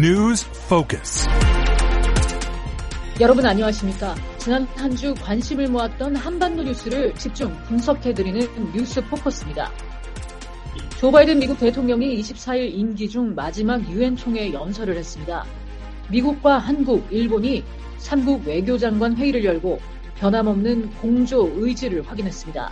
News Focus. 여러분 안녕하십니까? 지난 한 주 관심을 모았던 한반도 뉴스를 집중 분석해드리는 뉴스 포커스입니다. 조 바이든 미국 대통령이 24일 임기 중 마지막 유엔 총회 연설을 했습니다. 미국과 한국, 일본이 3국 외교장관 회의를 열고 변함없는 공조 의지를 확인했습니다.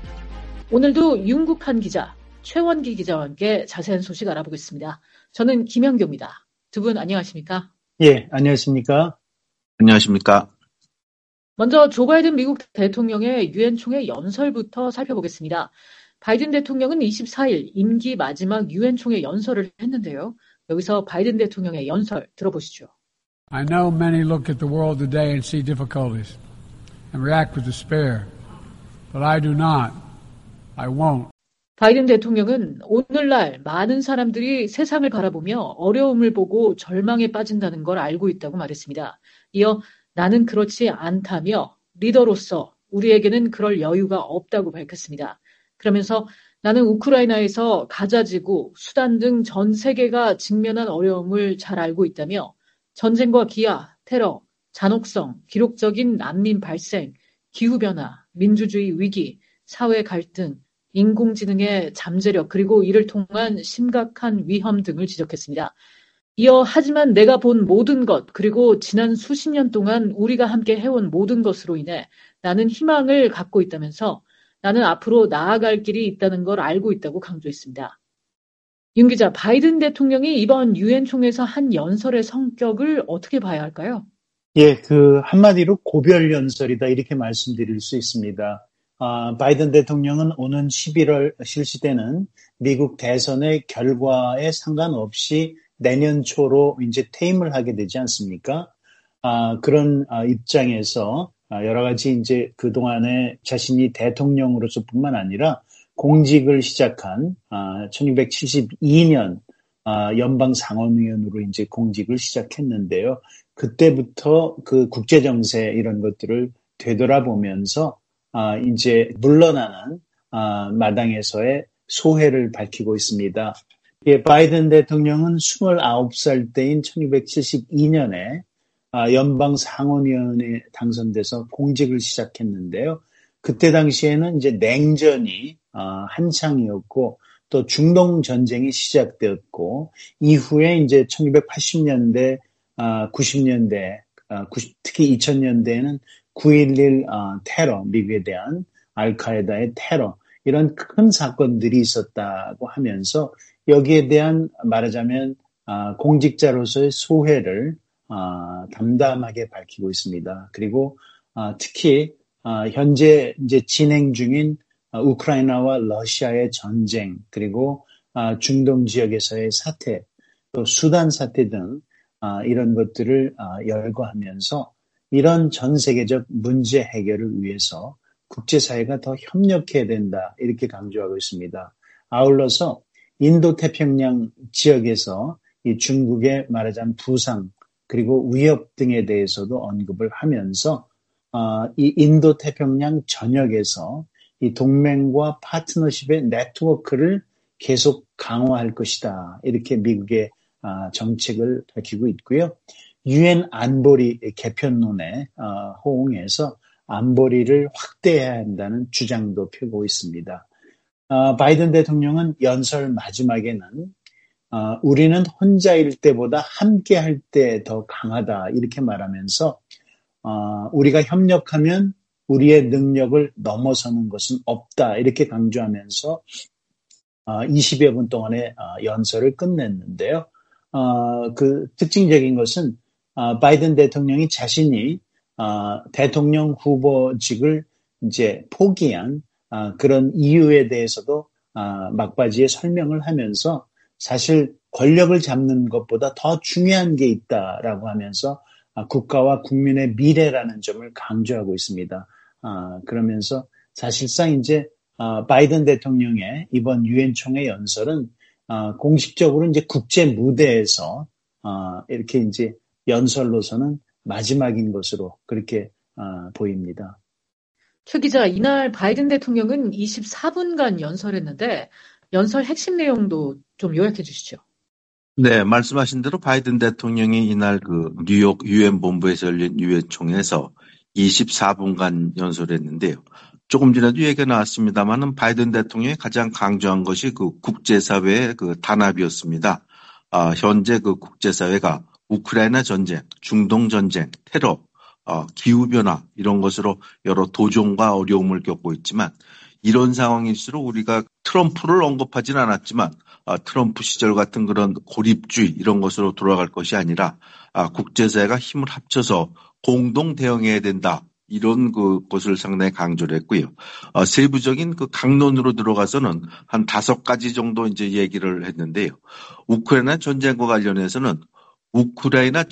오늘도 윤국한 기자, 최원기 기자와 함께 자세한 소식 알아보겠습니다. 저는 김현교입니다. 두 분 안녕하십니까? 예, 안녕하십니까? 안녕하십니까? 먼저 조 바이든 미국 대통령의 유엔 총회 연설부터 살펴보겠습니다. 바이든 대통령은 24일 임기 마지막 유엔 총회 연설을 했는데요. 여기서 바이든 대통령의 연설 들어보시죠. I know many look at the world today and see difficulties and react with despair, but I do not. I won't. 바이든 대통령은 오늘날 많은 사람들이 세상을 바라보며 어려움을 보고 절망에 빠진다는 걸 알고 있다고 말했습니다. 이어 나는 그렇지 않다며 리더로서 우리에게는 그럴 여유가 없다고 밝혔습니다. 그러면서 나는 우크라이나에서 가자지구, 수단 등 전 세계가 직면한 어려움을 잘 알고 있다며 전쟁과 기아, 테러, 잔혹성, 기록적인 난민 발생, 기후변화, 민주주의 위기, 사회 갈등, 인공지능의 잠재력 그리고 이를 통한 심각한 위험 등을 지적했습니다. 이어 하지만 내가 본 모든 것 그리고 지난 수십 년 동안 우리가 함께 해온 모든 것으로 인해 나는 희망을 갖고 있다면서 나는 앞으로 나아갈 길이 있다는 걸 알고 있다고 강조했습니다. 윤 기자, 바이든 대통령이 이번 유엔 총회에서 한 연설의 성격을 어떻게 봐야 할까요? 예, 한마디로 고별 연설이다 이렇게 말씀드릴 수 있습니다. 바이든 대통령은 오는 11월 실시되는 미국 대선의 결과에 상관없이 내년 초로 이제 퇴임을 하게 되지 않습니까? 그런 입장에서 여러 가지 이제 그동안에 자신이 대통령으로서뿐만 아니라 공직을 시작한 1972년 연방 상원의원으로 이제 공직을 시작했는데요. 그때부터 그 국제 정세 이런 것들을 되돌아보면서 이제 물러나는 마당에서의 소회를 밝히고 있습니다. 예, 바이든 대통령은 29살 때인 1972년에 연방 상원의원에 당선돼서 공직을 시작했는데요. 그때 당시에는 이제 냉전이 한창이었고 또 중동 전쟁이 시작되었고 이후에 이제 1980년대, 90년대, 특히 2000년대에는 9.11 테러, 미국에 대한 알카에다의 테러 이런 큰 사건들이 있었다고 하면서 여기에 대한 말하자면 공직자로서의 소회를 담담하게 밝히고 있습니다. 그리고 특히 현재 이제 진행 중인 우크라이나와 러시아의 전쟁 그리고 중동 지역에서의 사태 또 수단 사태 등 이런 것들을 열거하면서 이런 전 세계적 문제 해결을 위해서 국제사회가 더 협력해야 된다 이렇게 강조하고 있습니다. 아울러서 인도태평양 지역에서 이 중국의 말하자면 부상 그리고 위협 등에 대해서도 언급을 하면서 이 인도태평양 전역에서 이 동맹과 파트너십의 네트워크를 계속 강화할 것이다. 이렇게 미국의 정책을 밝히고 있고요. 유엔 안보리 개편론에 호응해서 안보리를 확대해야 한다는 주장도 펴고 있습니다. 바이든 대통령은 연설 마지막에는 우리는 혼자일 때보다 함께할 때 더 강하다 이렇게 말하면서 우리가 협력하면 우리의 능력을 넘어서는 것은 없다 이렇게 강조하면서 20여 분 동안의 연설을 끝냈는데요. 그 특징적인 것은 바이든 대통령이 자신이 대통령 후보직을 이제 포기한 그런 이유에 대해서도 막바지에 설명을 하면서 사실 권력을 잡는 것보다 더 중요한 게 있다라고 하면서 국가와 국민의 미래라는 점을 강조하고 있습니다. 그러면서 사실상 이제 바이든 대통령의 이번 유엔 총회 연설은 공식적으로 이제 국제 무대에서 이렇게 이제 연설로서는 마지막인 것으로 그렇게 보입니다. 최 기자, 이날 바이든 대통령은 24분간 연설했는데 연설 핵심 내용도 좀 요약해 주시죠. 네, 말씀하신 대로 바이든 대통령이 이날 그 뉴욕 유엔 본부에서 열린 유엔 총회에서 24분간 연설했는데요. 조금 전에도 얘기가 나왔습니다만은 바이든 대통령이 가장 강조한 것이 그 국제사회의 그 단합이었습니다. 현재 그 국제사회가 우크라이나 전쟁, 중동 전쟁, 테러, 기후변화 이런 것으로 여러 도전과 어려움을 겪고 있지만 이런 상황일수록 우리가 트럼프를 언급하진 않았지만 트럼프 시절 같은 그런 고립주의 이런 것으로 돌아갈 것이 아니라 국제사회가 힘을 합쳐서 공동 대응해야 된다. 이런 것을 상당히 강조를 했고요. 세부적인 그 강론으로 들어가서는 한 5가지 정도 이제 얘기를 했는데요. 우크라이나 전쟁과 관련해서는 우크라이나가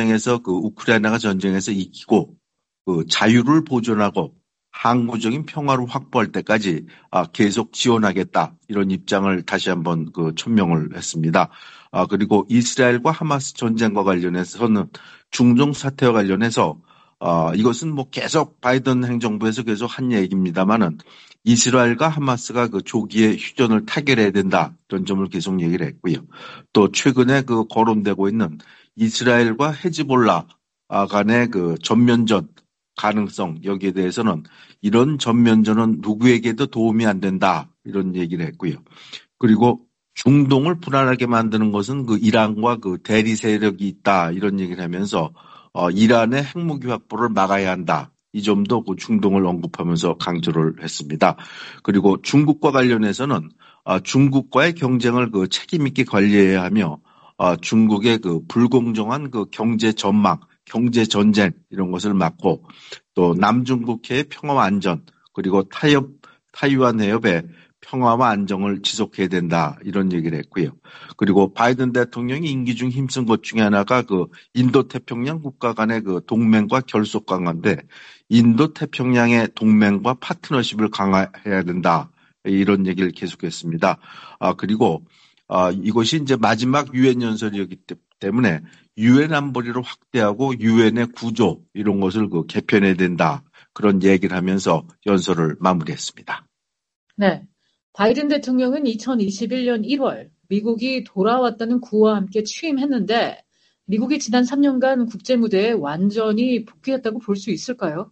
전쟁에서 이기고 그 자유를 보존하고 항구적인 평화를 확보할 때까지 계속 지원하겠다 이런 입장을 다시 한번 그 천명을 했습니다. 그리고 이스라엘과 하마스 전쟁과 관련해서는 중동 사태와 관련해서 이것은 뭐 계속 바이든 행정부에서 계속 한 얘기입니다만은 이스라엘과 하마스가 그 조기에 휴전을 타결해야 된다 이런 점을 계속 얘기를 했고요. 또 최근에 그 거론되고 있는 이스라엘과 헤즈볼라 간의 그 전면전 가능성 여기에 대해서는 이런 전면전은 누구에게도 도움이 안 된다 이런 얘기를 했고요. 그리고 중동을 불안하게 만드는 것은 그 이란과 그 대리 세력이 있다 이런 얘기를 하면서 이란의 핵무기 확보를 막아야 한다. 이 점도 그 중동을 언급하면서 강조를 했습니다. 그리고 중국과 관련해서는 중국과의 경쟁을 그 책임 있게 관리해야 하며 중국의 그 불공정한 그 경제 전망, 경제 전쟁 이런 것을 막고 또 남중국해의 평화와 안전 그리고 타이완 해협의 평화와 안정을 지속해야 된다 이런 얘기를 했고요. 그리고 바이든 대통령이 임기 중 힘쓴 것 중에 하나가 그 인도태평양 국가 간의 그 동맹과 결속 강화인데 인도태평양의 동맹과 파트너십을 강화해야 된다 이런 얘기를 계속했습니다. 그리고 이것이 이제 마지막 유엔 연설이었기 때문에 유엔 안보리를 확대하고 유엔의 구조 이런 것을 그 개편해야 된다 그런 얘기를 하면서 연설을 마무리했습니다. 네. 바이든 대통령은 2021년 1월 미국이 돌아왔다는 구호와 함께 취임했는데 미국이 지난 3년간 국제무대에 완전히 복귀했다고 볼 수 있을까요?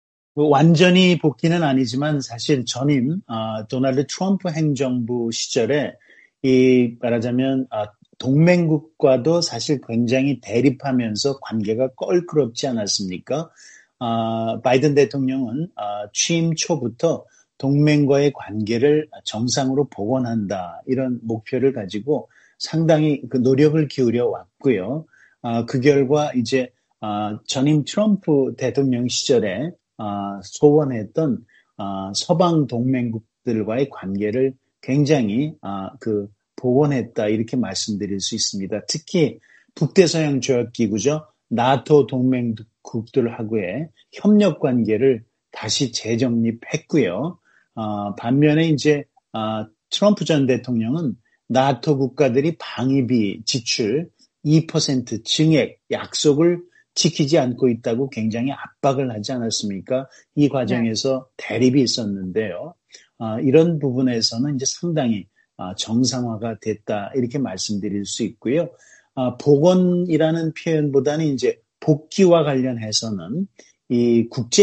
완전히 복귀는 아니지만 사실 전임 도널드 트럼프 행정부 시절에 말하자면 동맹국과도 사실 굉장히 대립하면서 관계가 껄끄럽지 않았습니까? 바이든 대통령은 취임 초부터 동맹과의 관계를 정상으로 복원한다 이런 목표를 가지고 상당히 그 노력을 기울여 왔고요. 그 결과 이제 전임 트럼프 대통령 시절에 소원했던 서방 동맹국들과의 관계를 굉장히 복원했다 이렇게 말씀드릴 수 있습니다. 특히 북대서양 조약기구죠. 나토 동맹국들하고의 협력 관계를 다시 재정립했고요. 반면에 이제 트럼프 전 대통령은 나토 국가들이 방위비 지출 2% 증액 약속을 지키지 않고 있다고 굉장히 압박을 하지 않았습니까? 이 과정에서 대립이 있었는데요. 이런 부분에서는 이제 상당히 정상화가 됐다 이렇게 말씀드릴 수 있고요. 복원이라는 표현보다는 이제 복귀와 관련해서는 이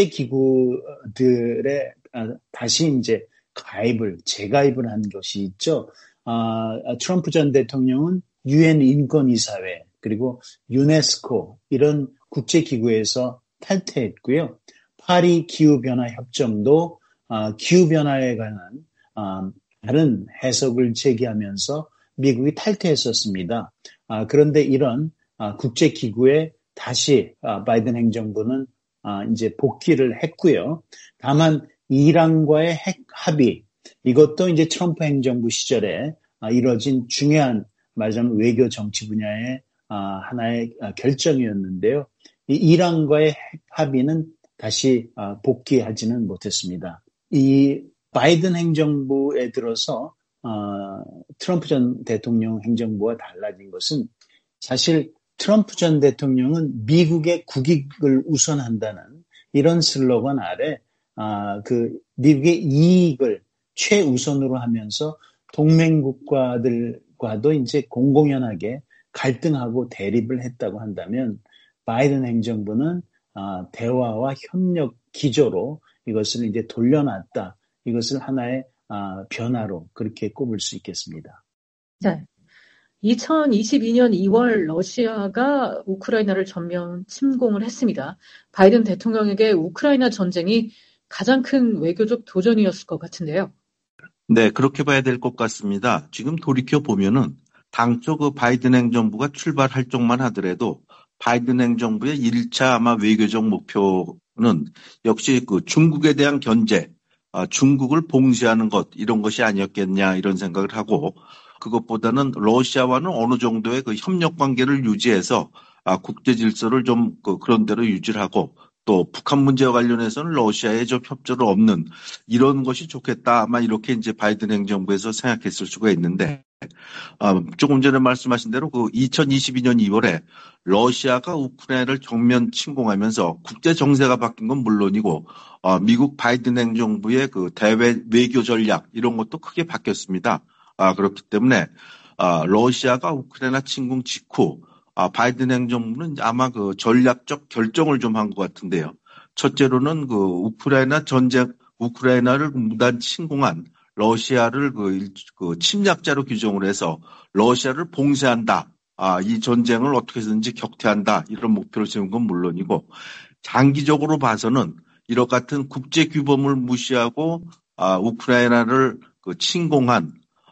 국제기구들의 다시 이제 재가입을 한 것이 있죠. 트럼프 전 대통령은 유엔 인권이사회 그리고 유네스코 이런 국제기구에서 탈퇴했고요. 파리 기후변화 협정도 기후변화에 관한 다른 해석을 제기하면서 미국이 탈퇴했었습니다. 그런데 이런 국제기구에 다시 바이든 행정부는 이제 복귀를 했고요. 다만 이란과의 핵 합의 이것도 이제 트럼프 행정부 시절에 이뤄진 중요한 말하자면 외교 정치 분야의 하나의 결정이었는데요. 이 이란과의 핵 합의는 다시 복귀하지는 못했습니다. 이 바이든 행정부에 들어서 트럼프 전 대통령 행정부와 달라진 것은 사실 트럼프 전 대통령은 미국의 국익을 우선한다는 이런 슬로건 아래 미국의 이익을 최우선으로 하면서 동맹국가들과도 이제 공공연하게 갈등하고 대립을 했다고 한다면 바이든 행정부는 대화와 협력 기조로 이것을 이제 돌려놨다. 이것을 하나의 변화로 그렇게 꼽을 수 있겠습니다. 네. 2022년 2월 러시아가 우크라이나를 전면 침공을 했습니다. 바이든 대통령에게 우크라이나 전쟁이 가장 큰 외교적 도전이었을 것 같은데요. 네, 그렇게 봐야 될 것 같습니다. 지금 돌이켜 보면은 당초 그 바이든 행정부가 출발 활동만 하더라도 바이든 행정부의 1차 아마 외교적 목표는 역시 그 중국에 대한 견제, 중국을 봉쇄하는 것 이런 것이 아니었겠냐 이런 생각을 하고 그것보다는 러시아와는 어느 정도의 그 협력 관계를 유지해서 국제 질서를 좀 그런 대로 유지를 하고 또 북한 문제와 관련해서는 러시아에 좀 협조를 없는 이런 것이 좋겠다. 아마 이렇게 이제 바이든 행정부에서 생각했을 수가 있는데 조금 전에 말씀하신 대로 그 2022년 2월에 러시아가 우크라이나를 정면 침공하면서 국제 정세가 바뀐 건 물론이고 미국 바이든 행정부의 그 대외 외교 전략 이런 것도 크게 바뀌었습니다. 그렇기 때문에 러시아가 우크라이나 침공 직후 바이든 행정부는 아마 그 전략적 결정을 좀 한 것 같은데요. 첫째로는 그 우크라이나 전쟁, 우크라이나를 무단 침공한 러시아를 그 침략자로 규정을 해서 러시아를 봉쇄한다. 이 전쟁을 어떻게든지 격퇴한다. 이런 목표를 세운 건 물론이고 장기적으로 봐서는 이런 같은 국제 규범을 무시하고 우크라이나를 그 침공한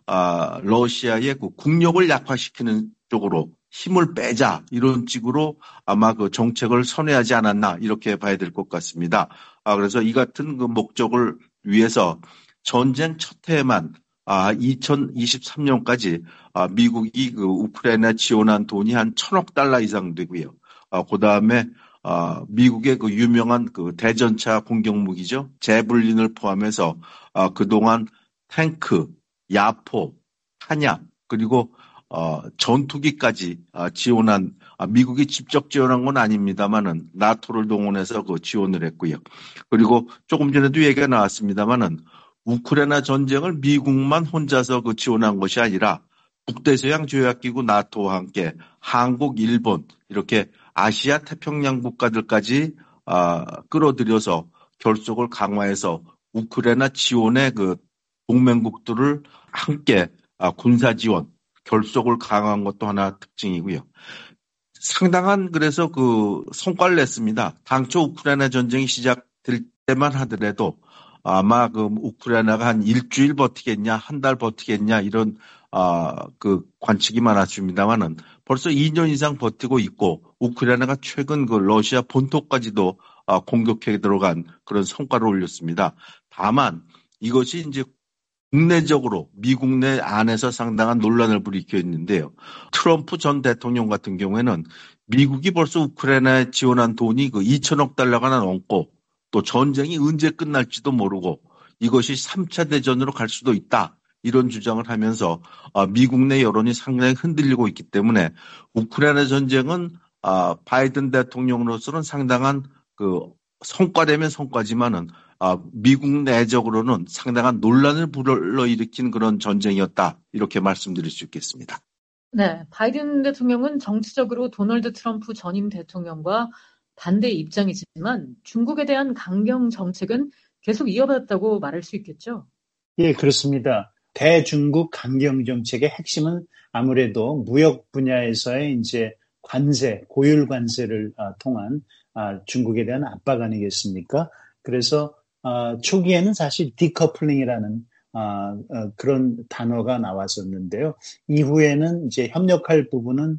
러시아의 그 국력을 약화시키는 쪽으로 힘을 빼자 이런 식으로 아마 그 정책을 선회하지 않았나 이렇게 봐야 될 것 같습니다. 그래서 이 같은 그 목적을 위해서 전쟁 첫 해에만 2023년까지 미국이 그 우크라이나 지원한 돈이 한 1,000억 달러 이상 되고요. 그 다음에 미국의 그 유명한 그 대전차 공격 무기죠. 제블린을 포함해서 그동안 탱크, 야포, 탄약 그리고 전투기까지 지원한 미국이 직접 지원한 건 아닙니다만은 나토를 동원해서 그 지원을 했고요. 그리고 조금 전에도 얘기가 나왔습니다만은 우크라이나 전쟁을 미국만 혼자서 그 지원한 것이 아니라 북대서양 조약기구 나토와 함께 한국, 일본 이렇게 아시아 태평양 국가들까지 끌어들여서 결속을 강화해서 우크라이나 지원의 그 동맹국들을 함께 군사 지원, 결속을 강화한 것도 하나 특징이고요. 상당한 그래서 그 성과를 냈습니다. 당초 우크라이나 전쟁이 시작될 때만 하더라도 아마 그 우크라이나가 한 일주일 버티겠냐, 한 달 버티겠냐 이런 그 관측이 많았습니다만은 벌써 2년 이상 버티고 있고 우크라이나가 최근 그 러시아 본토까지도 공격해 들어간 그런 성과를 올렸습니다. 다만 이것이 이제 국내적으로 미국 내 안에서 상당한 논란을 불이켜 있는데요. 트럼프 전 대통령 같은 경우에는 미국이 벌써 우크라이나에 지원한 돈이 그 2천억 달러가 넘고 또 전쟁이 언제 끝날지도 모르고 이것이 3차 대전으로 갈 수도 있다. 이런 주장을 하면서 미국 내 여론이 상당히 흔들리고 있기 때문에 우크라이나 전쟁은 바이든 대통령으로서는 상당한 그 성과되면 성과지만은 미국 내적으로는 상당한 논란을 불러일으킨 그런 전쟁이었다. 이렇게 말씀드릴 수 있겠습니다. 네, 바이든 대통령은 정치적으로 도널드 트럼프 전임 대통령과 반대 입장이지만 중국에 대한 강경 정책은 계속 이어받았다고 말할 수 있겠죠? 예, 그렇습니다. 대중국 강경 정책의 핵심은 아무래도 무역 분야에서의 이제 관세, 고율 관세를 통한 중국에 대한 압박 아니겠습니까? 그래서 초기에는 사실 디커플링이라는 그런 단어가 나왔었는데요. 이후에는 이제 협력할 부분은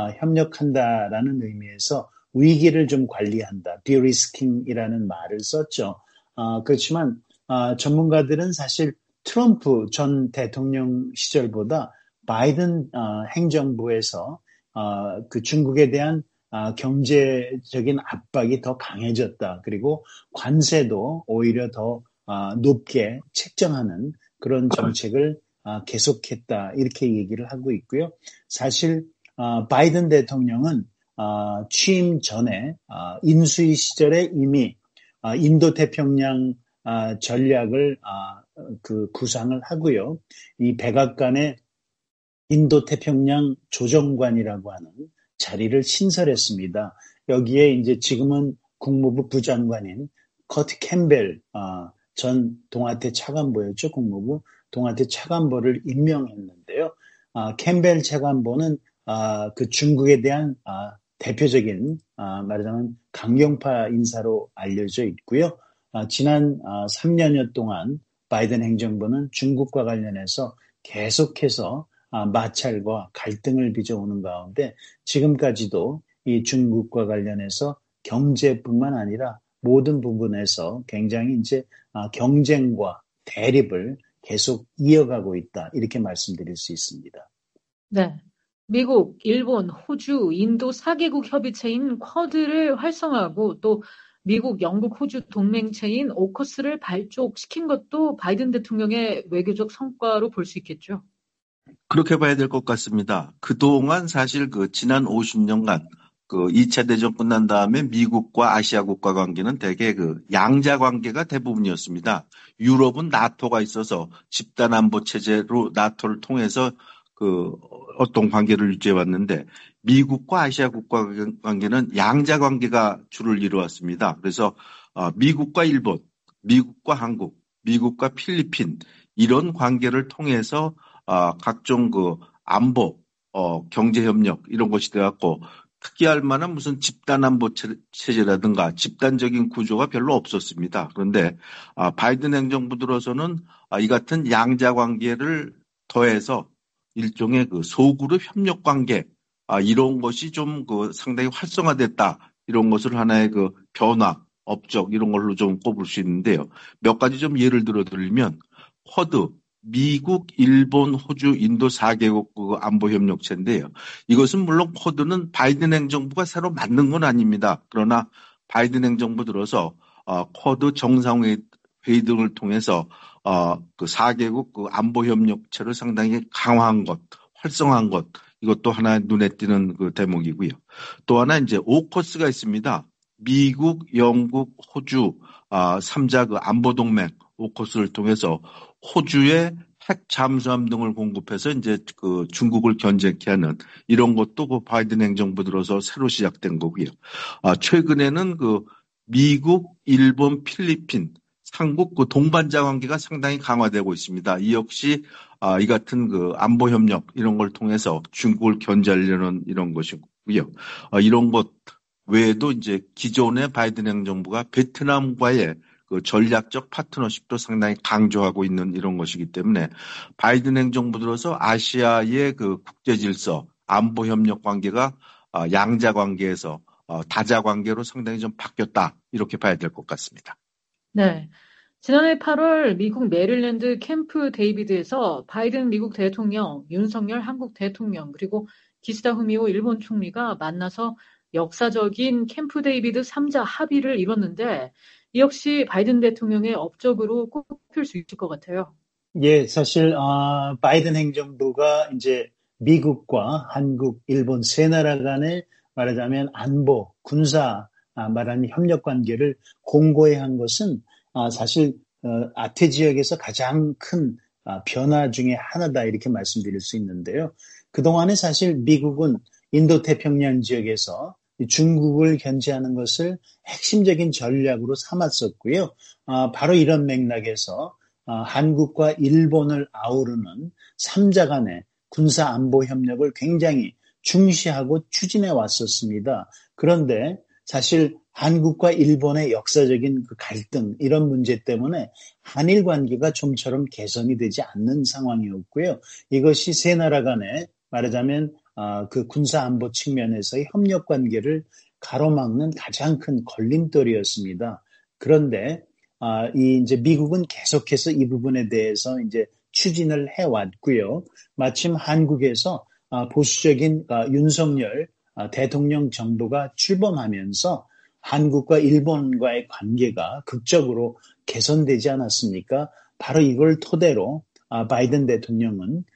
협력한다라는 의미에서 위기를 좀 관리한다, 디리스킹이라는 말을 썼죠. 그렇지만 전문가들은 사실 트럼프 전 대통령 시절보다 바이든 행정부에서 그 중국에 대한 경제적인 압박이 더 강해졌다. 그리고 관세도 오히려 더 높게 책정하는 그런 정책을 계속했다. 이렇게 얘기를 하고 있고요. 사실 바이든 대통령은 취임 전에 인수위 시절에 이미 인도태평양 전략을 그 구상을 하고요. 이 백악관의 인도 태평양 조정관이라고 하는 자리를 신설했습니다. 여기에 이제 지금은 국무부 부장관인 커트 캠벨 전 동아태 차관보였죠. 국무부 동아태 차관보를 임명했는데요. 캠벨 차관보는 그 중국에 대한 대표적인 말하자면 강경파 인사로 알려져 있고요. 지난 3년여 동안 바이든 행정부는 중국과 관련해서 계속해서 마찰과 갈등을 빚어오는 가운데 지금까지도 이 중국과 관련해서 경제뿐만 아니라 모든 부분에서 굉장히 이제 경쟁과 대립을 계속 이어가고 있다. 이렇게 말씀드릴 수 있습니다. 네. 미국, 일본, 호주, 인도 4개국 협의체인 쿼드를 활성화하고 또 미국, 영국, 호주 동맹체인 오커스를 발족시킨 것도 바이든 대통령의 외교적 성과로 볼 수 있겠죠. 그렇게 봐야 될 것 같습니다. 그동안 사실 지난 50년간 2차 대전 끝난 다음에 미국과 아시아 국가 관계는 대개 양자 관계가 대부분이었습니다. 유럽은 나토가 있어서 집단 안보 체제로 나토를 통해서 어떤 관계를 유지해 왔는데 미국과 아시아 국가 관계는 양자 관계가 주를 이루었습니다. 그래서 미국과 일본, 미국과 한국, 미국과 필리핀 이런 관계를 통해서 각종 안보, 경제 협력 이런 것이 돼갖고 특이할 만한 무슨 집단 안보 체제라든가 집단적인 구조가 별로 없었습니다. 그런데 바이든 행정부 들어서는 이 같은 양자 관계를 더해서 일종의 소그룹 협력 관계 이런 것이 좀 상당히 활성화됐다. 이런 것을 하나의 변화, 업적 이런 걸로 좀 꼽을 수 있는데요. 몇 가지 좀 예를 들어 드리면 쿼드 미국, 일본, 호주, 인도 4개국 안보협력체인데요. 이것은 물론 쿼드는 바이든 행정부가 새로 만든 건 아닙니다. 그러나 바이든 행정부 들어서 쿼드 정상회의 등을 통해서 4개국 안보협력체를 상당히 강화한 것, 활성화한 것 이것도 하나 눈에 띄는 대목이고요. 또 하나 이제 오커스가 있습니다. 미국, 영국, 호주 3자 안보동맹 오커스를 통해서 호주의 핵 잠수함 등을 공급해서 이제 중국을 견제케 하는 이런 것도 바이든 행정부 들어서 새로 시작된 거고요. 최근에는 미국, 일본, 필리핀, 삼국 동반자 관계가 상당히 강화되고 있습니다. 이 역시 이 같은 안보 협력 이런 걸 통해서 중국을 견제하려는 이런 것이고요. 이런 것 외에도 이제 기존의 바이든 행정부가 베트남과의 전략적 파트너십도 상당히 강조하고 있는 이런 것이기 때문에 바이든 행정부 들어서 아시아의 국제 질서, 안보 협력 관계가 양자 관계에서 다자 관계로 상당히 좀 바뀌었다. 이렇게 봐야 될 것 같습니다. 네. 지난해 8월 미국 메릴랜드 캠프 데이비드에서 바이든 미국 대통령, 윤석열 한국 대통령, 그리고 기시다 후미오 일본 총리가 만나서 역사적인 캠프 데이비드 3자 합의를 이뤘는데 이 역시 바이든 대통령의 업적으로 꼽힐 수 있을 것 같아요. 예, 사실 바이든 행정부가 이제 미국과 한국, 일본 세 나라 간의 말하자면 안보, 군사 말하는 협력 관계를 공고히 한 것은 사실 아태 지역에서 가장 큰 변화 중에 하나다 이렇게 말씀드릴 수 있는데요. 그동안에 사실 미국은 인도태평양 지역에서 중국을 견제하는 것을 핵심적인 전략으로 삼았었고요. 바로 이런 맥락에서 한국과 일본을 아우르는 3자 간의 군사 안보 협력을 굉장히 중시하고 추진해 왔었습니다. 그런데 사실 한국과 일본의 역사적인 갈등 이런 문제 때문에 한일 관계가 좀처럼 개선이 되지 않는 상황이었고요. 이것이 세 나라 간에 말하자면 군사 안보 측면에서의 협력 관계를 가로막는 가장 큰 걸림돌이었습니다. 그런데 이제 미국은 계속해서 이 부분에 대해서 이제 추진을 해왔고요. 마침 한국에서 보수적인 윤석열 대통령 정부가 출범하면서 한국과 일본과의 관계가 극적으로 개선되지 않았습니까? 바로 이걸 토대로 바이든 대통령은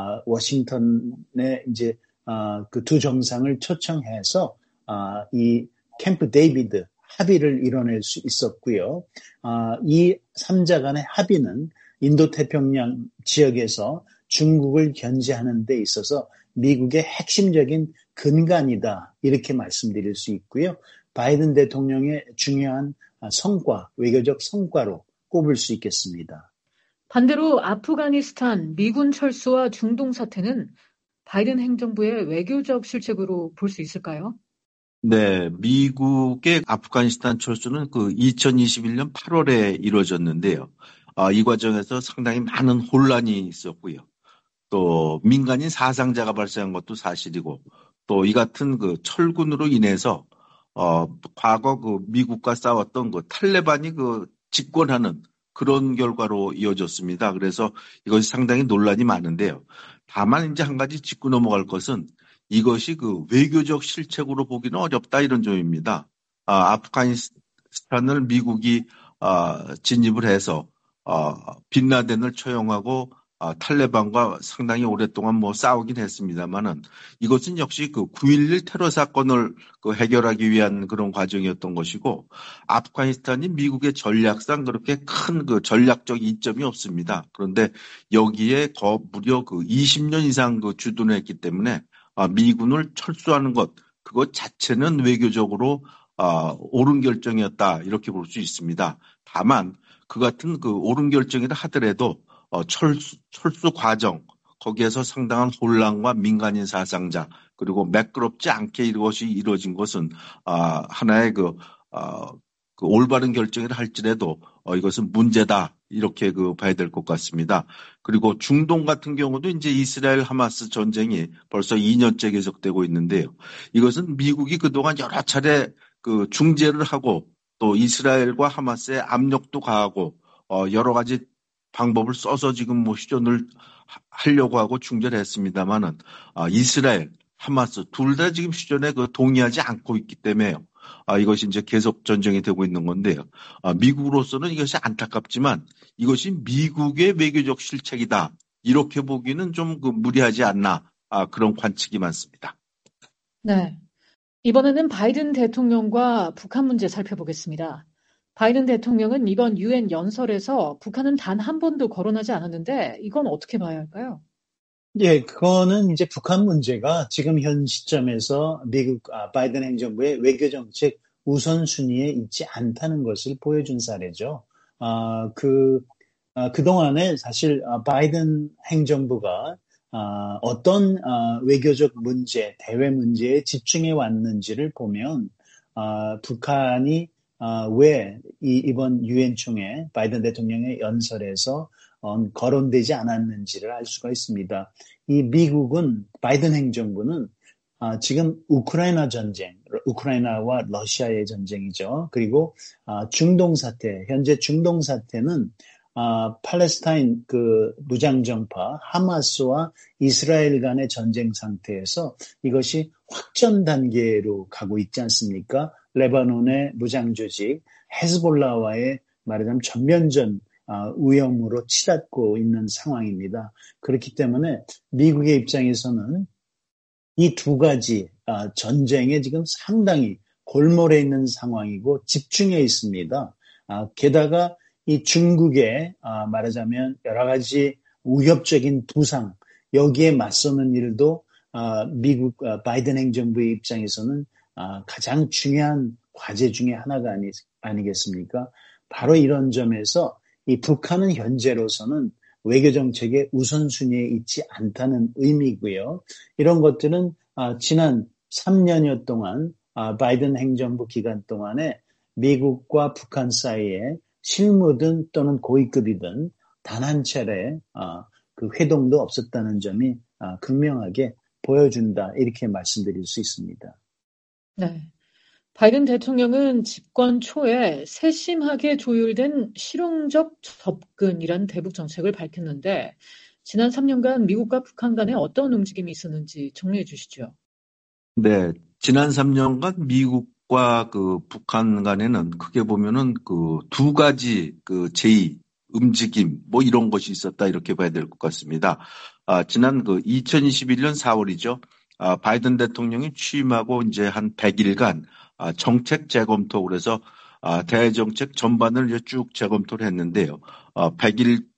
워싱턴에 이제 그 두 정상을 초청해서 이 캠프 데이비드 합의를 이뤄낼 수 있었고요. 이 3자 간의 합의는 인도태평양 지역에서 중국을 견제하는 데 있어서 미국의 핵심적인 근간이다. 이렇게 말씀드릴 수 있고요. 바이든 대통령의 중요한 성과, 외교적 성과로 꼽을 수 있겠습니다. 반대로 아프가니스탄 미군 철수와 중동 사태는 바이든 행정부의 외교적 실책으로 볼 수 있을까요? 네, 미국의 아프가니스탄 철수는 그 2021년 8월에 이루어졌는데요. 이 과정에서 상당히 많은 혼란이 있었고요. 또 민간인 사상자가 발생한 것도 사실이고, 또 이 같은 그 철군으로 인해서 과거 그 미국과 싸웠던 그 탈레반이 그 집권하는 그런 결과로 이어졌습니다. 그래서 이것이 상당히 논란이 많은데요. 다만 이제 한 가지 짚고 넘어갈 것은 이것이 그 외교적 실책으로 보기는 어렵다 이런 점입니다. 아프가니스탄을 미국이 진입을 해서 빈라덴을 처형하고 탈레반과 상당히 오랫동안 뭐 싸우긴 했습니다만은 이것은 역시 그 9.11 테러 사건을 그 해결하기 위한 그런 과정이었던 것이고 아프가니스탄이 미국의 전략상 그렇게 큰 그 전략적 이점이 없습니다. 그런데 여기에 무려 그 20년 이상 그 주둔을 했기 때문에 미군을 철수하는 것 그것 자체는 외교적으로 옳은 결정이었다 이렇게 볼 수 있습니다. 다만 그 같은 그 옳은 결정이라 하더라도 철수 과정 거기에서 상당한 혼란과 민간인 사상자 그리고 매끄럽지 않게 이것이 이루어진 것은 하나의 그 올바른 결정이라 할지라도 이것은 문제다 이렇게 그 봐야 될 것 같습니다. 그리고 중동 같은 경우도 이제 이스라엘 하마스 전쟁이 벌써 2년째 계속되고 있는데요. 이것은 미국이 그동안 여러 차례 그 중재를 하고 또 이스라엘과 하마스의 압력도 가하고 여러 가지 방법을 써서 지금 뭐 휴전을 하려고 하고 중재를 했습니다만은 이스라엘, 하마스 둘 다 지금 휴전에 그 동의하지 않고 있기 때문에요. 이것이 이제 계속 전쟁이 되고 있는 건데요. 미국으로서는 이것이 안타깝지만 이것이 미국의 외교적 실책이다. 이렇게 보기는 좀 그 무리하지 않나 그런 관측이 많습니다. 네. 이번에는 바이든 대통령과 북한 문제 살펴보겠습니다. 바이든 대통령은 이번 UN 연설에서 북한은 단 한 번도 거론하지 않았는데 이건 어떻게 봐야 할까요? 예, 그거는 이제 북한 문제가 지금 현 시점에서 미국 바이든 행정부의 외교정책 우선순위에 있지 않다는 것을 보여준 사례죠. 그동안에 사실 바이든 행정부가 어떤 외교적 문제, 대외 문제에 집중해 왔는지를 보면 북한이 왜 이번 유엔 총회 바이든 대통령의 연설에서 거론되지 않았는지를 알 수가 있습니다. 이 미국은 바이든 행정부는 지금 우크라이나 전쟁, 우크라이나와 러시아의 전쟁이죠. 그리고 중동 사태, 현재 중동 사태는 팔레스타인 그 무장정파 하마스와 이스라엘 간의 전쟁 상태에서 이것이 확전 단계로 가고 있지 않습니까? 레바논의 무장조직 헤즈볼라와의 말하자면 전면전 위험으로 치닫고 있는 상황입니다. 그렇기 때문에 미국의 입장에서는 이 두 가지 전쟁에 지금 상당히 골몰해 있는 상황이고 집중해 있습니다. 게다가 이 중국의 말하자면 여러 가지 위협적인 부상 여기에 맞서는 일도 미국 바이든 행정부의 입장에서는 가장 중요한 과제 중에 하나가 아니겠습니까? 바로 이런 점에서 이 북한은 현재로서는 외교정책의 우선순위에 있지 않다는 의미고요. 이런 것들은 지난 3년여 동안 바이든 행정부 기간 동안에 미국과 북한 사이에 실무든 또는 고위급이든 단 한 차례 그 회동도 없었다는 점이 극명하게 보여준다 이렇게 말씀드릴 수 있습니다. 네. 바이든 대통령은 집권 초에 세심하게 조율된 실용적 접근이란 대북 정책을 밝혔는데 지난 3년간 미국과 북한 간에 어떤 움직임이 있었는지 정리해 주시죠. 네, 지난 3년간 미국과 그 북한 간에는 크게 보면은 그 두 가지 그 제의, 움직임 뭐 이런 것이 있었다 이렇게 봐야 될 것 같습니다. 지난 그 2021년 4월이죠. 바이든 대통령이 취임하고 이제 한 100일간 정책 재검토 그래서 대정책 전반을 이제 쭉 재검토를 했는데요. 100일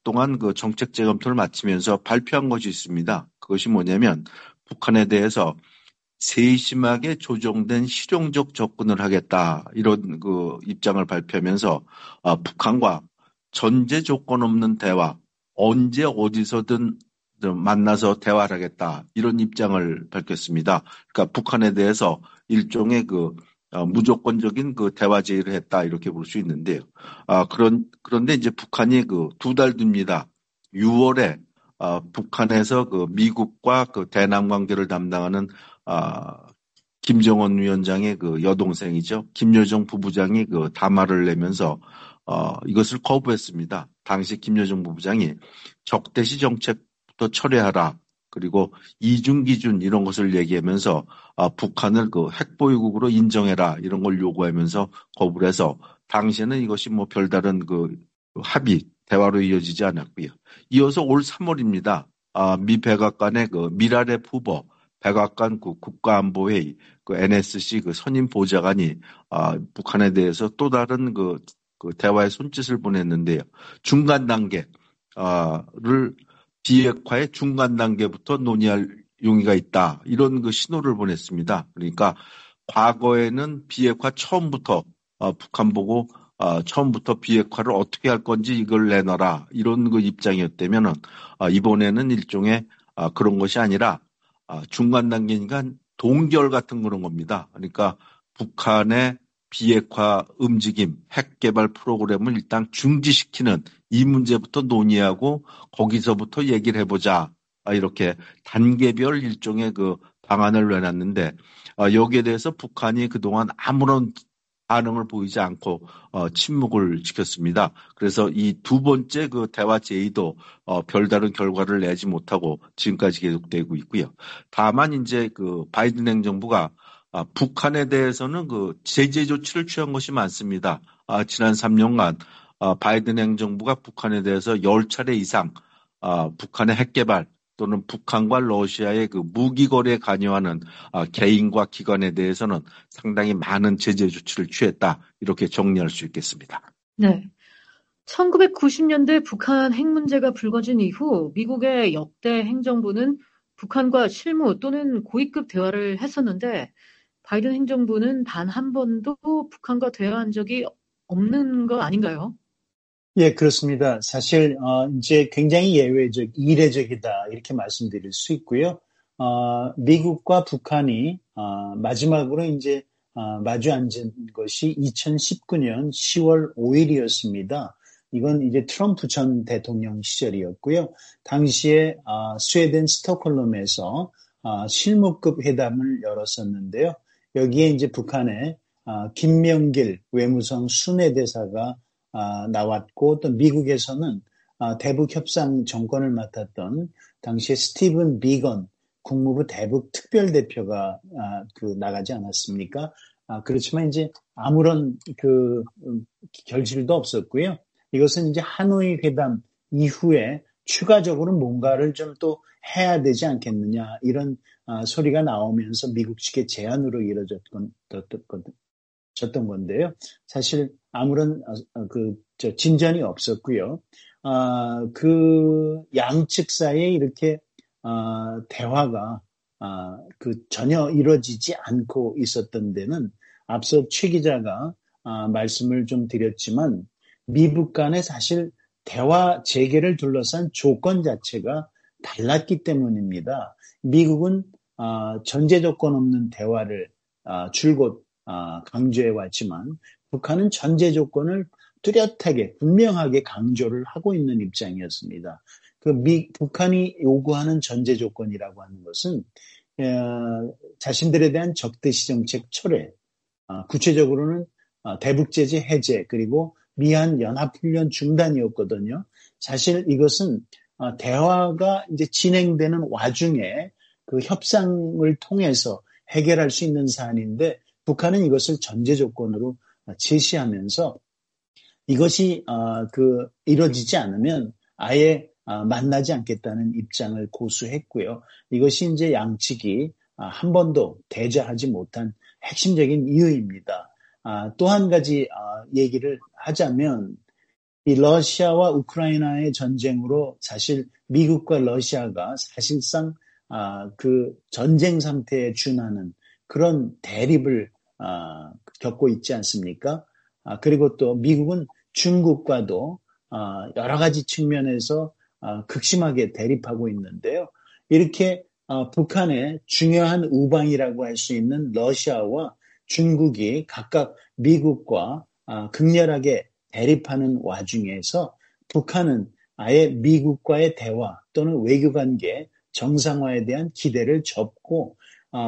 동안 그 정책 재검토를 마치면서 발표한 것이 있습니다. 그것이 뭐냐면 북한에 대해서 세심하게 조정된 실용적 접근을 하겠다 이런 그 입장을 발표하면서 북한과 전제 조건 없는 대화, 언제 어디서든 만나서 대화를 하겠다 이런 입장을 밝혔습니다. 그러니까 북한에 대해서 일종의 그 무조건적인 그 대화 제의를 했다 이렇게 볼 수 있는데요. 그런데 이제 북한이 그 2달 뒤입니다. 6월에 북한에서 그 미국과 그 대남 관계를 담당하는 김정은 위원장의 그 여동생이죠. 김여정 부부장이 그 담화를 내면서 이것을 거부했습니다. 당시 김여정 부부장이 적대시 정책부터 철회하라. 그리고 이중 기준 이런 것을 얘기하면서 북한을 그 핵보유국으로 인정해라 이런 걸 요구하면서 거부를 해서 당시에는 이것이 뭐 별다른 그 합의 대화로 이어지지 않았고요. 이어서 올 3월입니다. 미 백악관의 그 미라레 후보 백악관 그 국가안보회의 그 NSC 그 선임 보좌관이 북한에 대해서 또 다른 그 대화의 손짓을 보냈는데요. 중간 단계를 비핵화의 중간 단계부터 논의할 용의가 있다. 이런 그 신호를 보냈습니다. 그러니까 과거에는 비핵화 처음부터 북한 보고 처음부터 비핵화를 어떻게 할 건지 이걸 내놔라. 이런 그 입장이었다면은 이번에는 일종의 그런 것이 아니라 중간 단계니까 동결 같은 그런 겁니다. 그러니까 북한의 비핵화 움직임, 핵 개발 프로그램을 일단 중지시키는 이 문제부터 논의하고 거기서부터 얘기를 해보자. 이렇게 단계별 일종의 그 방안을 내놨는데 여기에 대해서 북한이 그동안 아무런 반응을 보이지 않고 침묵을 지켰습니다. 그래서 이 2번째 그 대화 제의도 별다른 결과를 내지 못하고 지금까지 계속되고 있고요. 다만 이제 그 바이든 행정부가 북한에 대해서는 그 제재 조치를 취한 것이 많습니다. 지난 3년간 바이든 행정부가 북한에 대해서 10차례 이상 북한의 핵 개발 또는 북한과 러시아의 그 무기 거래에 관여하는 개인과 기관에 대해서는 상당히 많은 제재 조치를 취했다. 이렇게 정리할 수 있겠습니다. 네. 1990년대 북한 핵 문제가 불거진 이후 미국의 역대 행정부는 북한과 실무 또는 고위급 대화를 했었는데 바이든 행정부는 단 한 번도 북한과 대화한 적이 없는 거 아닌가요? 예, 그렇습니다. 사실 이제 굉장히 예외적, 이례적이다 이렇게 말씀드릴 수 있고요. 미국과 북한이 마지막으로 이제 마주 앉은 것이 2019년 10월 5일이었습니다. 이건 이제 트럼프 전 대통령 시절이었고요. 당시에 스웨덴 스톡홀름에서 실무급 회담을 열었었는데요. 여기에 이제 북한의 김명길 외무성 순회대사가 나왔고 또 미국에서는 대북 협상 정권을 맡았던 당시에 스티븐 비건 국무부 대북 특별대표가 나가지 않았습니까? 그렇지만 이제 아무런 그 결실도 없었고요. 이것은 이제 하노이 회담 이후에 추가적으로 뭔가를 좀 또 해야 되지 않겠느냐 이런 소리가 나오면서 미국 측의 제안으로 이루어졌던 건데요. 사실 아무런 진전이 없었고요. 그 양측 사이에 이렇게 대화가 전혀 이루어지지 않고 있었던 데는 앞서 최 기자가 말씀을 좀 드렸지만 미북 간에 사실 대화 재개를 둘러싼 조건 자체가 달랐기 때문입니다. 미국은 전제 조건 없는 대화를 줄곧 강조해 왔지만 북한은 전제 조건을 뚜렷하게 분명하게 강조를 하고 있는 입장이었습니다. 북한이 요구하는 전제 조건이라고 하는 것은 자신들에 대한 적대시 정책 철회, 구체적으로는 대북 제재 해제 그리고 미한 연합훈련 중단이었거든요. 사실 이것은 대화가 이제 진행되는 와중에 그 협상을 통해서 해결할 수 있는 사안인데 북한은 이것을 전제 조건으로 제시하면서 이것이 이루어지지 않으면 아예 만나지 않겠다는 입장을 고수했고요. 이것이 이제 양측이 한 번도 대자하지 못한 핵심적인 이유입니다. 또 한 가지 얘기를 하자면 이 러시아와 우크라이나의 전쟁으로 사실 미국과 러시아가 사실상 그 전쟁 상태에 준하는 그런 대립을 겪고 있지 않습니까? 그리고 또 미국은 중국과도 여러 가지 측면에서 극심하게 대립하고 있는데요. 이렇게 북한의 중요한 우방이라고 할 수 있는 러시아와 중국이 각각 미국과 극렬하게 대립하는 와중에서 북한은 아예 미국과의 대화 또는 외교관계 정상화에 대한 기대를 접고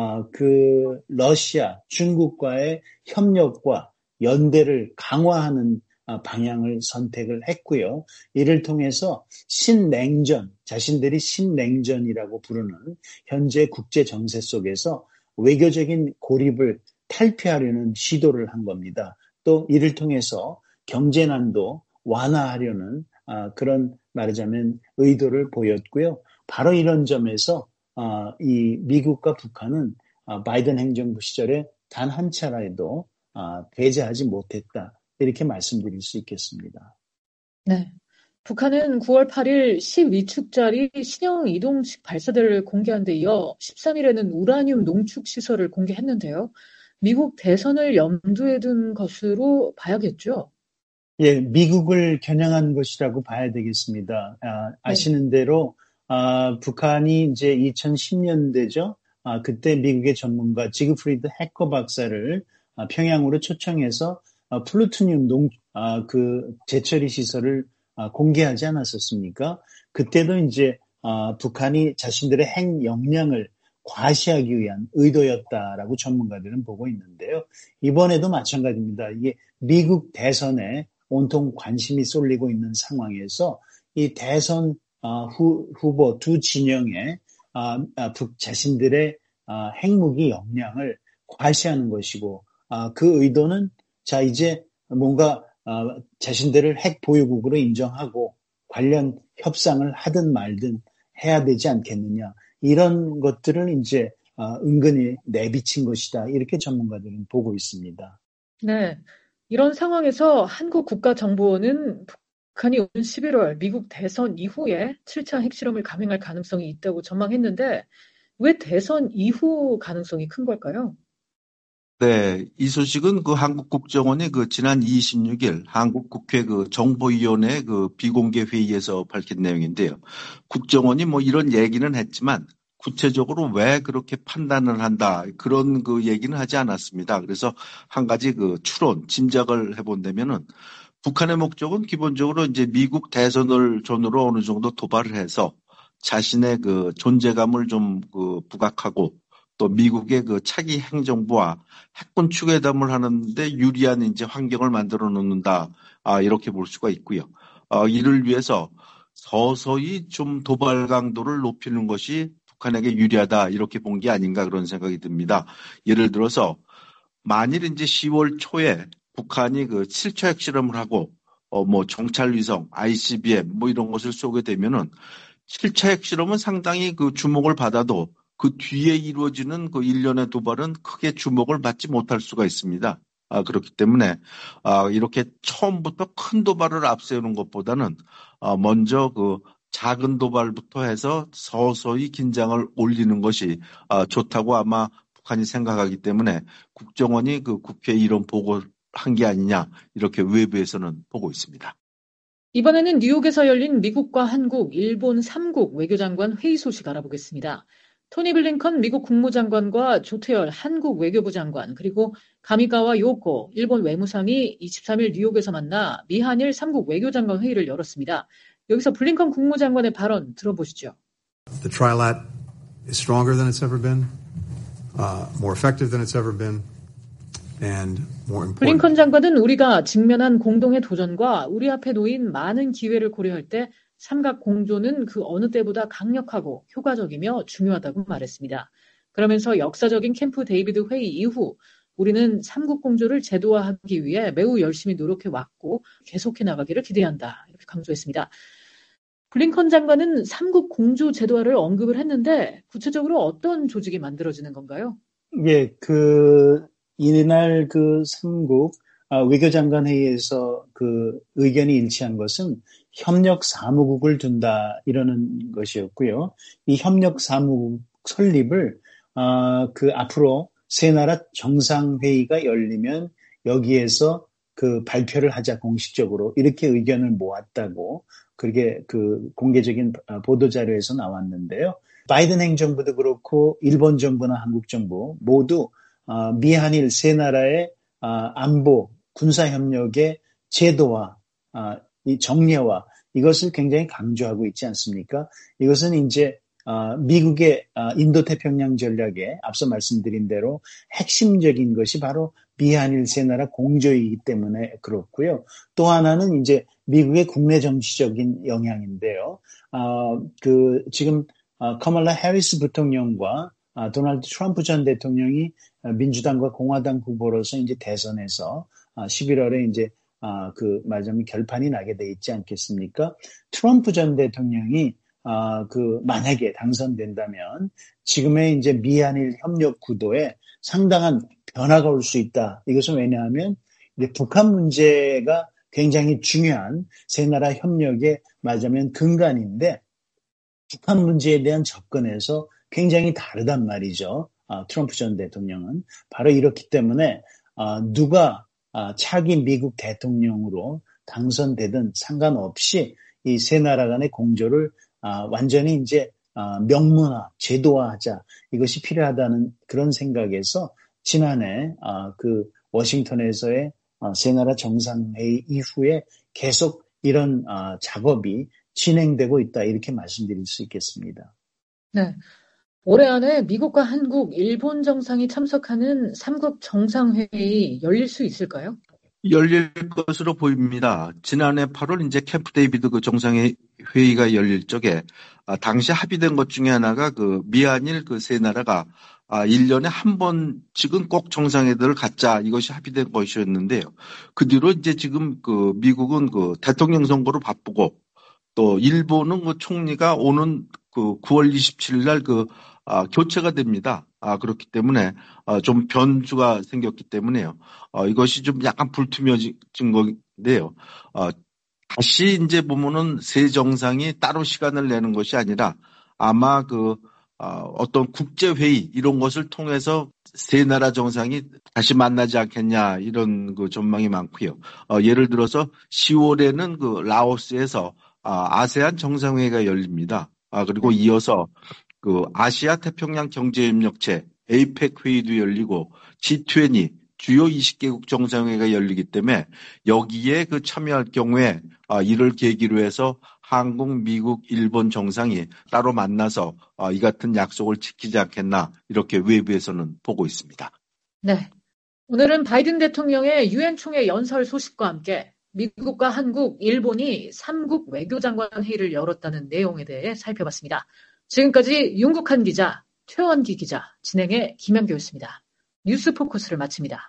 그 러시아, 중국과의 협력과 연대를 강화하는 방향을 선택을 했고요. 이를 통해서 신냉전, 자신들이 신냉전이라고 부르는 현재 국제 정세 속에서 외교적인 고립을 탈피하려는 시도를 한 겁니다. 또 이를 통해서 경제난도 완화하려는 그런 말하자면 의도를 보였고요. 바로 이런 점에서 이 미국과 북한은 바이든 행정부 시절에 단 한 차례도 배제하지 못했다. 이렇게 말씀드릴 수 있겠습니다. 네. 북한은 9월 8일 12축짜리 신형 이동식 발사대를 공개한 데 이어 13일에는 우라늄 농축 시설을 공개했는데요. 미국 대선을 염두에 둔 것으로 봐야겠죠? 예, 미국을 겨냥한 것이라고 봐야 되겠습니다. 아시는 대로 북한이 이제 2010년대죠. 그때 미국의 전문가 지그프리드 해커 박사를 평양으로 초청해서 플루토늄 그 재처리 시설을 공개하지 않았었습니까? 그때도 이제 북한이 자신들의 핵 역량을 과시하기 위한 의도였다라고 전문가들은 보고 있는데요. 이번에도 마찬가지입니다. 이게 미국 대선에 온통 관심이 쏠리고 있는 상황에서 이 대선 후보 두 진영의 자신들의 핵무기 역량을 과시하는 것이고 그 의도는 자 이제 뭔가 자신들을 핵 보유국으로 인정하고 관련 협상을 하든 말든 해야 되지 않겠느냐 이런 것들을 이제 은근히 내비친 것이다 이렇게 전문가들은 보고 있습니다. 네. 이런 상황에서 한국국가정보원은 북한이 오는 11월 미국 대선 이후에 7차 핵실험을 감행할 가능성이 있다고 전망했는데 왜 대선 이후 가능성이 큰 걸까요? 네, 이 소식은 그 한국국정원이 그 지난 26일 한국국회 그 정보위원회 그 비공개 회의에서 밝힌 내용인데요. 국정원이 뭐 이런 얘기는 했지만 구체적으로 왜 그렇게 판단을 한다 그런 그 얘기는 하지 않았습니다. 그래서 한 가지 그 추론, 짐작을 해본다면은 북한의 목적은 기본적으로 이제 미국 대선을 전후로 어느 정도 도발을 해서 자신의 그 존재감을 좀 그 부각하고 또 미국의 그 차기 행정부와 핵군 추계담을 하는데 유리한 이제 환경을 만들어 놓는다. 이렇게 볼 수가 있고요. 이를 위해서 서서히 좀 도발 강도를 높이는 것이 북한에게 유리하다. 이렇게 본 게 아닌가 그런 생각이 듭니다. 예를 들어서 만일 이제 10월 초에 북한이 그 7차 핵실험을 하고 뭐 정찰위성, ICBM 뭐 이런 것을 쏘게 되면은 7차 핵실험은 상당히 그 주목을 받아도 그 뒤에 이루어지는 그 일련의 도발은 크게 주목을 받지 못할 수가 있습니다. 그렇기 때문에 이렇게 처음부터 큰 도발을 앞세우는 것보다는 먼저 그 작은 도발부터 해서 서서히 긴장을 올리는 것이 좋다고 아마 북한이 생각하기 때문에 국정원이 그 국회에 이런 보고를 한 게 아니냐 이렇게 외부에서는 보고 있습니다. 이번에는 뉴욕에서 열린 미국과 한국, 일본 3국 외교장관 회의 소식 알아보겠습니다. 토니 블링컨 미국 국무장관과 조태열 한국 외교부 장관 그리고 가미가와 요코 일본 외무상이 23일 뉴욕에서 만나 미한일 3국 외교장관 회의를 열었습니다. 여기서 블링컨 국무장관의 발언 들어보시죠. The trilat is stronger than it's ever been, more effective than it's ever been, and more important. 블링컨 장관은 우리가 직면한 공동의 도전과 우리 앞에 놓인 많은 기회를 고려할 때 삼각 공조는 그 어느 때보다 강력하고 효과적이며 중요하다고 말했습니다. 그러면서 역사적인 캠프 데이비드 회의 이후 우리는 삼국 공조를 제도화하기 위해 매우 열심히 노력해 왔고 계속해 나가기를 기대한다. 이렇게 강조했습니다. 블링컨 장관은 삼국 공조 제도화를 언급을 했는데 구체적으로 어떤 조직이 만들어지는 건가요? 예, 이날 그 삼국 외교장관 회의에서 그 의견이 일치한 것은 협력 사무국을 둔다 이러는 것이었고요. 이 협력 사무국 설립을 그 앞으로 세 나라 정상회의가 열리면 여기에서 그 발표를 하자 공식적으로 이렇게 의견을 모았다고 그렇게 그 공개적인 보도자료에서 나왔는데요. 바이든 행정부도 그렇고 일본 정부나 한국 정부 모두 미한일 세 나라의 안보 군사협력의 제도화, 이 정례화 이것을 굉장히 강조하고 있지 않습니까? 이것은 이제 미국의 인도태평양 전략에 앞서 말씀드린 대로 핵심적인 것이 바로 미한일 세 나라 공조이기 때문에 그렇고요. 또 하나는 이제 미국의 국내 정치적인 영향인데요. 지금 카멀라 해리스 부통령과 도널드 트럼프 전 대통령이 민주당과 공화당 후보로서 이제 대선에서 11월에 이제 말하자면 결판이 나게 돼 있지 않겠습니까? 트럼프 전 대통령이 만약에 당선된다면 지금의 이제 미한일 협력 구도에 상당한 변화가 올 수 있다. 이것은 왜냐하면 이제 북한 문제가 굉장히 중요한 세 나라 협력의 말하자면 근간인데 북한 문제에 대한 접근에서 굉장히 다르단 말이죠. 트럼프 전 대통령은 바로 이렇기 때문에 누가 차기 미국 대통령으로 당선되든 상관없이 이 세 나라 간의 공조를 완전히 이제 명문화, 제도화하자 이것이 필요하다는 그런 생각에서 지난해 그 워싱턴에서의 세 나라 정상회의 이후에 계속 이런 작업이 진행되고 있다 이렇게 말씀드릴 수 있겠습니다. 네. 올해 안에 미국과 한국, 일본 정상이 참석하는 3국 정상회의 열릴 수 있을까요? 열릴 것으로 보입니다. 지난해 8월 이제 캠프 데이비드 그 정상회의가 열릴 적에 당시 합의된 것 중에 하나가 그 미한일 그 세 나라가 1년에 한 번씩은 꼭 정상회의를 갖자 이것이 합의된 것이었는데요. 그 뒤로 이제 지금 그 미국은 그 대통령 선거로 바쁘고 또 일본은 그 총리가 오는 그 9월 27일 날 교체가 됩니다. 그렇기 때문에 좀 변수가 생겼기 때문에요. 이것이 좀 약간 불투명해진 건데요. 다시 이제 보면은 세 정상이 따로 시간을 내는 것이 아니라 아마 어떤 국제회의 이런 것을 통해서 세 나라 정상이 다시 만나지 않겠냐 이런 그 전망이 많고요. 예를 들어서 10월에는 그 라오스에서 아세안 정상회의가 열립니다. 그리고 이어서 그 아시아 태평양 경제협력체 APEC 회의도 열리고 G20 주요 20개국 정상회의가 열리기 때문에 여기에 그 참여할 경우에 이를 계기로 해서 한국, 미국, 일본 정상이 따로 만나서 이 같은 약속을 지키지 않겠나 이렇게 외부에서는 보고 있습니다. 네. 오늘은 바이든 대통령의 유엔 총회 연설 소식과 함께 미국과 한국, 일본이 3국 외교장관 회의를 열었다는 내용에 대해 살펴봤습니다. 지금까지 윤국한 기자, 최원기 기자, 진행의 김현교였습니다. 뉴스 포커스를 마칩니다.